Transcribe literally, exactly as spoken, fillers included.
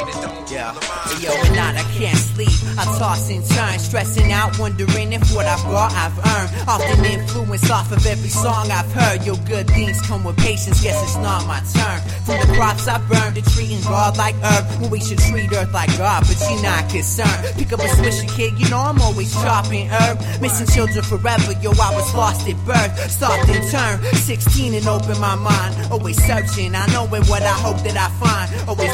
Yeah. Yo, at night I can't sleep. I toss and turn, stressing out, wondering if what I've got I've earned. Often influenced off of every song I've heard. Yo, good things come with patience, guess it's not my turn. From the crops I burned to treating God like herb, when we should treat earth like God, but she not concerned. Pick up a swisher, kid, you know I'm always chopping herb. Missing children forever, yo, I was lost at birth. Stopped and turned, sixteen and opened my mind. Always searching, I know it what I hope that I find. Always